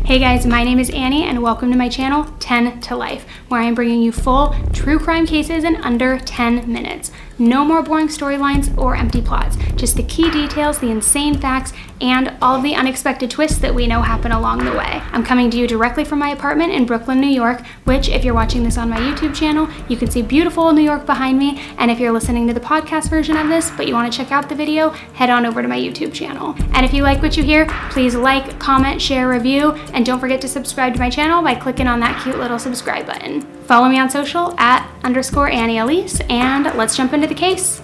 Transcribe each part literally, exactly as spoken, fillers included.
Hey guys, my name is Annie and welcome to my channel, ten to Life, where I am bringing you full true crime cases in under ten minutes. No more boring storylines or empty plots, just the key details, the insane facts, and all of the unexpected twists that we know happen along the way. I'm coming to you directly from my apartment in Brooklyn, New York, which if you're watching this on my YouTube channel, you can see beautiful New York behind me, and if you're listening to the podcast version of this, but you want to check out the video, head on over to my YouTube channel. And if you like what you hear, please like, comment, share, review, and don't forget to subscribe to my channel by clicking on that cute little subscribe button. Follow me on social at underscore Annie Elise, and let's jump into the case.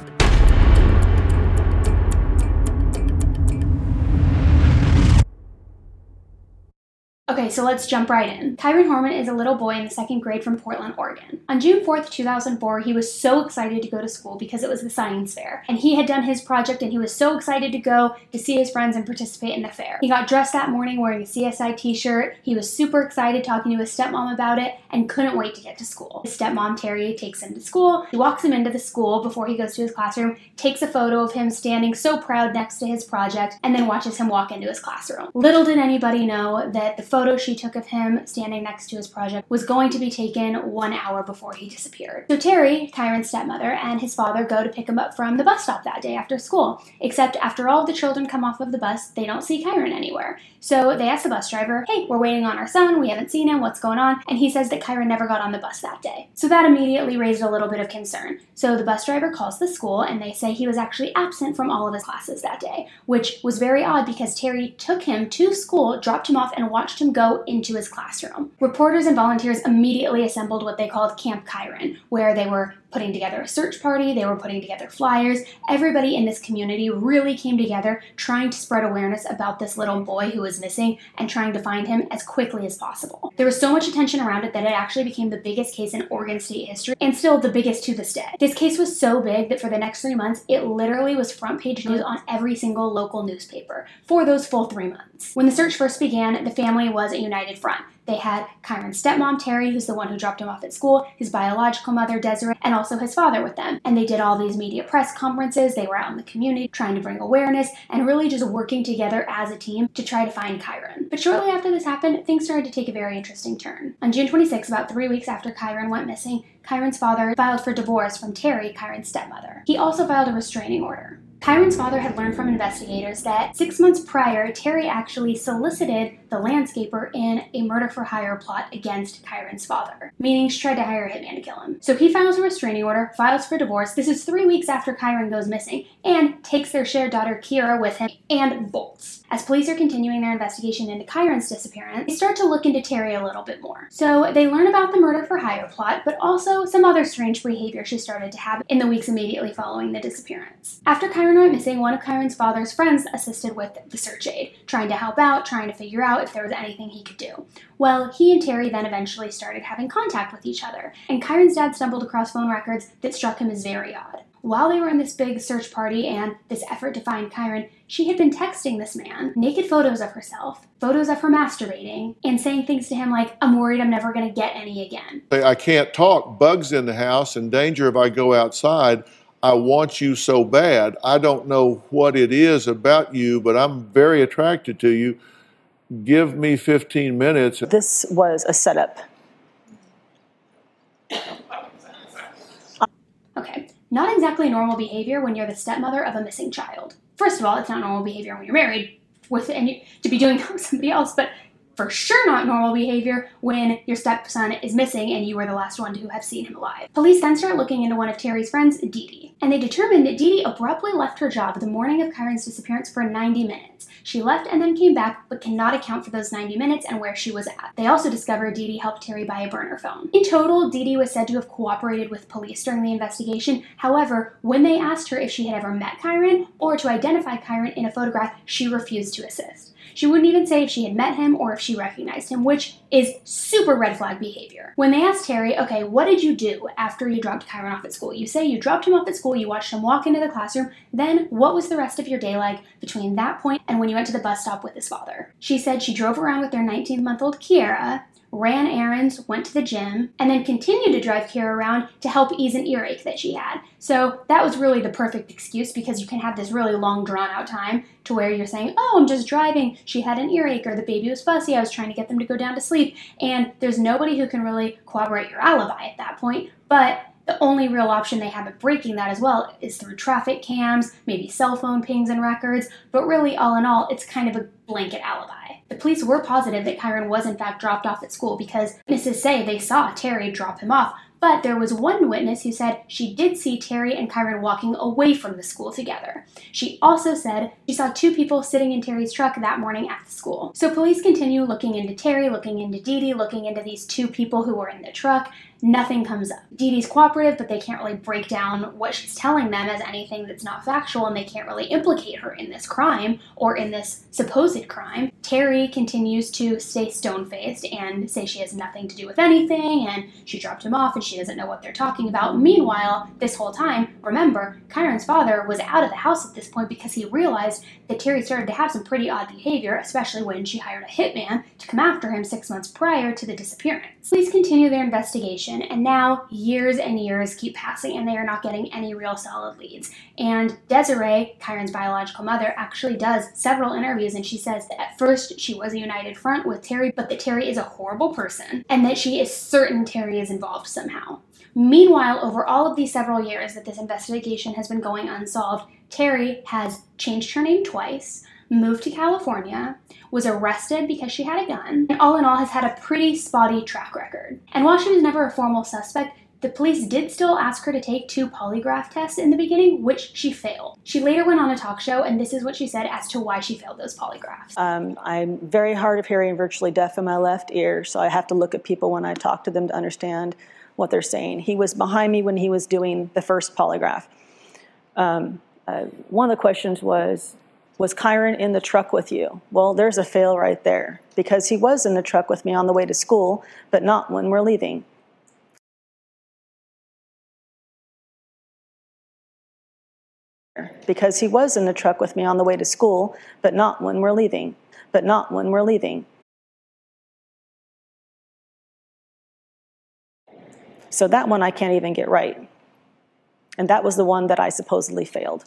Okay, so let's jump right in. Kyron Horman is a little boy in the second grade from Portland, Oregon. On June fourth, two thousand four, he was so excited to go to school because it was the science fair. And he had done his project and he was so excited to go to see his friends and participate in the fair. He got dressed that morning wearing a C S I t-shirt. He was super excited talking to his stepmom about it and couldn't wait to get to school. His stepmom, Terry, takes him to school. He walks him into the school before he goes to his classroom, takes a photo of him standing so proud next to his project, and then watches him walk into his classroom. Little did anybody know that the photo she took of him standing next to his project was going to be taken one hour before he disappeared. So Terry, Kyron's stepmother, and his father go to pick him up from the bus stop that day after school. Except after all of the children come off of the bus, they don't see Kyron anywhere. So they ask the bus driver, hey, we're waiting on our son, we haven't seen him, what's going on? And he says that Kyron never got on the bus that day. So that immediately raised a little bit of concern. So the bus driver calls the school and they say he was actually absent from all of his classes that day, which was very odd because Terry took him to school, dropped him off, and watched him go into his classroom. Reporters and volunteers immediately assembled what they called Camp Kyron, where they were putting together a search party, they were putting together flyers. Everybody in this community really came together trying to spread awareness about this little boy who was missing and trying to find him as quickly as possible. There was so much attention around it that it actually became the biggest case in Oregon State history and still the biggest to this day. This case was so big that for the next three months, it literally was front page news on every single local newspaper for those full three months. When the search first began, the family was a united front. They had Kyron's stepmom, Terry, who's the one who dropped him off at school, his biological mother, Desiree, and also his father with them. And they did all these media press conferences. They were out in the community trying to bring awareness and really just working together as a team to try to find Kyron. But shortly after this happened, things started to take a very interesting turn. On June twenty-sixth, about three weeks after Kyron went missing, Kyron's father filed for divorce from Terry, Kyron's stepmother. He also filed a restraining order. Kyron's father had learned from investigators that six months prior, Terry actually solicited the landscaper in a murder-for-hire plot against Kyron's father, meaning she tried to hire a hitman to kill him. So he files a restraining order, files for divorce. This is three weeks after Kyron goes missing, and takes their shared daughter Kira with him and bolts. As police are continuing their investigation into Kyron's disappearance, they start to look into Terry a little bit more. So they learn about the murder-for-hire plot, but also some other strange behavior she started to have in the weeks immediately following the disappearance. After Kyron went missing, one of Kyron's father's friends assisted with the search aid, trying to help out, trying to figure out if there was anything he could do. Well, he and Terry then eventually started having contact with each other, and Kyron's dad stumbled across phone records that struck him as very odd. While they were in this big search party and this effort to find Kyron, she had been texting this man naked photos of herself, photos of her masturbating, and saying things to him like, I'm worried I'm never going to get any again. I can't talk, bugs in the house, in danger if I go outside. I want you so bad. I don't know what it is about you, but I'm very attracted to you. Give me fifteen minutes. This was a setup. Okay, not exactly normal behavior when you're the stepmother of a missing child. First of all, it's not normal behavior when you're married with and you, to be doing that with somebody else, but for sure not normal behavior when your stepson is missing and you were the last one to have seen him alive. Police then start looking into one of Terry's friends, Dee Dee, and they determined that Dee Dee abruptly left her job the morning of Kyron's disappearance for ninety minutes. She left and then came back, but cannot account for those ninety minutes and where she was at. They also discovered Dee Dee helped Terry buy a burner phone. In total, Dee Dee was said to have cooperated with police during the investigation. However, when they asked her if she had ever met Kyron or to identify Kyron in a photograph, she refused to assist. She wouldn't even say if she had met him or if she recognized him, which is super red flag behavior. When they asked Terry, okay, what did you do after you dropped Kyron off at school? You say you dropped him off at school, you watched him walk into the classroom, then what was the rest of your day like between that point and when you went to the bus stop with his father? She said she drove around with their nineteen-month-old Kiera, ran errands, went to the gym, and then continued to drive Kira around to help ease an earache that she had. So that was really the perfect excuse, because you can have this really long drawn out time to where you're saying, oh, I'm just driving, she had an earache, or the baby was fussy, I was trying to get them to go down to sleep, and there's nobody who can really corroborate your alibi at that point. But the only real option they have at breaking that as well is through traffic cams, maybe cell phone pings and records, but really, all in all, it's kind of a blanket alibi. The police were positive that Kyron was in fact dropped off at school because witnesses say they saw Terry drop him off, but there was one witness who said she did see Terry and Kyron walking away from the school together. She also said she saw two people sitting in Terry's truck that morning at the school. So police continue looking into Terry, looking into Dee Dee, looking into these two people who were in the truck. Nothing comes up. Dee Dee's cooperative, but they can't really break down what she's telling them as anything that's not factual, and they can't really implicate her in this crime or in this supposed crime. Terry continues to stay stone-faced and say she has nothing to do with anything, and she dropped him off and she doesn't know what they're talking about. Meanwhile, this whole time, remember, Kyron's father was out of the house at this point because he realized that Terry started to have some pretty odd behavior, especially when she hired a hitman to come after him six months prior to the disappearance. Police continue their investigation, and now years and years keep passing and they are not getting any real solid leads. And Desiree, Kyron's biological mother, actually does several interviews, and she says that at first she was a united front with Terry, but that Terry is a horrible person and that she is certain Terry is involved somehow. Meanwhile, over all of these several years that this investigation has been going unsolved, Terry has changed her name twice, moved to California, was arrested because she had a gun, and all in all has had a pretty spotty track record. And while she was never a formal suspect, the police did still ask her to take two polygraph tests in the beginning, which she failed. She later went on a talk show, and this is what she said as to why she failed those polygraphs. Um, I'm very hard of hearing, virtually deaf in my left ear, so I have to look at people when I talk to them to understand what they're saying. He was behind me when he was doing the first polygraph. Um, uh, one of the questions was, was Kyron in the truck with you? Well, there's a fail right there, because he was in the truck with me on the way to school, but not when we're leaving. Because he was in the truck with me on the way to school, but not when we're leaving. But not when we're leaving. So that one I can't even get right. And that was the one that I supposedly failed.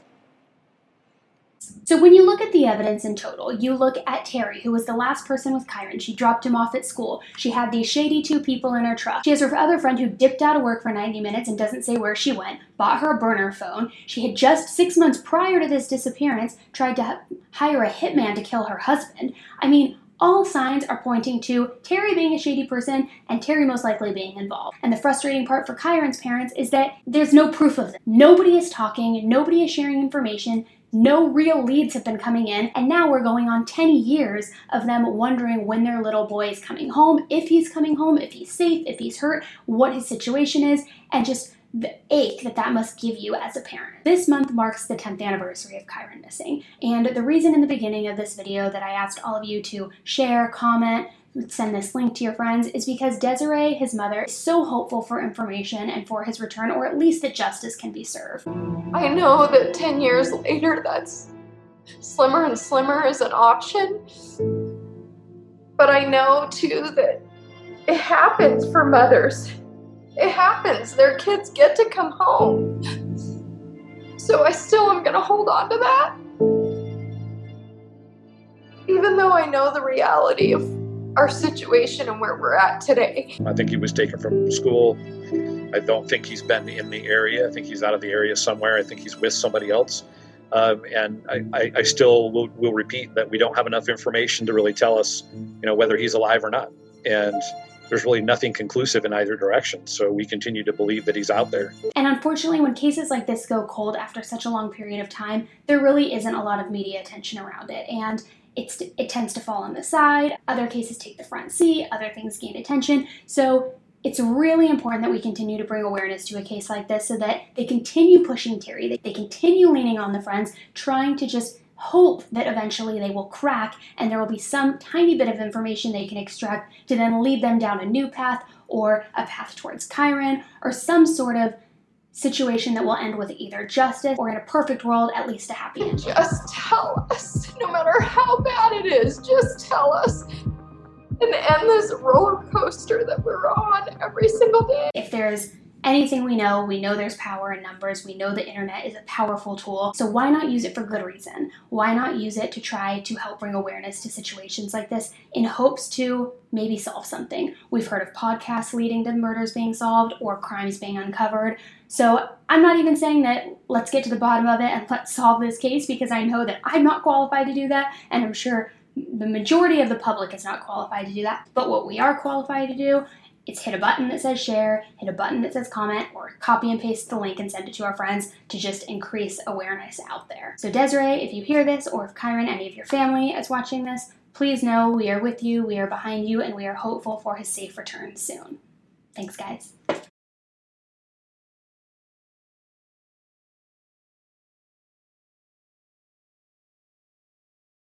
So when you look at the evidence in total, you look at Terry, who was the last person with Kyron. She dropped him off at school. She had these shady two people in her truck. She has her other friend who dipped out of work for ninety minutes and doesn't say where she went, bought her a burner phone. She had just six months prior to this disappearance tried to hire a hitman to kill her husband. I mean, all signs are pointing to Terry being a shady person and Terry most likely being involved. And the frustrating part for Kyron's parents is that there's no proof of this. Nobody is talking, nobody is sharing information, no real leads have been coming in, and now we're going on ten years of them wondering when their little boy is coming home, if he's coming home, if he's safe, if he's hurt, what his situation is, and just the ache that that must give you as a parent. This month marks the tenth anniversary of Kyron missing, and the reason in the beginning of this video that I asked all of you to share, comment, send this link to your friends is because Desiree, his mother, is so hopeful for information and for his return, or at least that justice can be served. I know that ten years later that's slimmer and slimmer as an option, but I know too that it happens for mothers. It happens. Their kids get to come home. So I still am going to hold on to that. Even though I know the reality of our situation and where we're at today. I think he was taken from school. I don't think he's been in the area. I think he's out of the area somewhere. I think he's with somebody else. Um, and I, I, I still will, will repeat that we don't have enough information to really tell us, you know, whether he's alive or not. And there's really nothing conclusive in either direction. So we continue to believe that he's out there. And unfortunately, when cases like this go cold after such a long period of time, there really isn't a lot of media attention around it. And it's, it tends to fall on the side. Other cases take the front seat. Other things gain attention. So it's really important that we continue to bring awareness to a case like this so that they continue pushing Terry. They, they continue leaning on the friends, trying to just hope that eventually they will crack and there will be some tiny bit of information they can extract to then lead them down a new path or a path towards Kyron or some sort of situation that will end with either justice or, in a perfect world, at least a happy ending. Just tell us, no matter how bad it is, just tell us. an endless roller coaster that we're on every single day. If there's anything we know, we know there's power in numbers. We know the internet is a powerful tool. So why not use it for good reason? Why not use it to try to help bring awareness to situations like this in hopes to maybe solve something? We've heard of podcasts leading to murders being solved or crimes being uncovered. So I'm not even saying that let's get to the bottom of it and let's solve this case, because I know that I'm not qualified to do that, and I'm sure the majority of the public is not qualified to do that. But what we are qualified to do, it's hit a button that says share, hit a button that says comment, or copy and paste the link and send it to our friends to just increase awareness out there. So Desiree, if you hear this, or if Kyron, any of your family is watching this, please know we are with you, we are behind you, and we are hopeful for his safe return soon. Thanks, guys.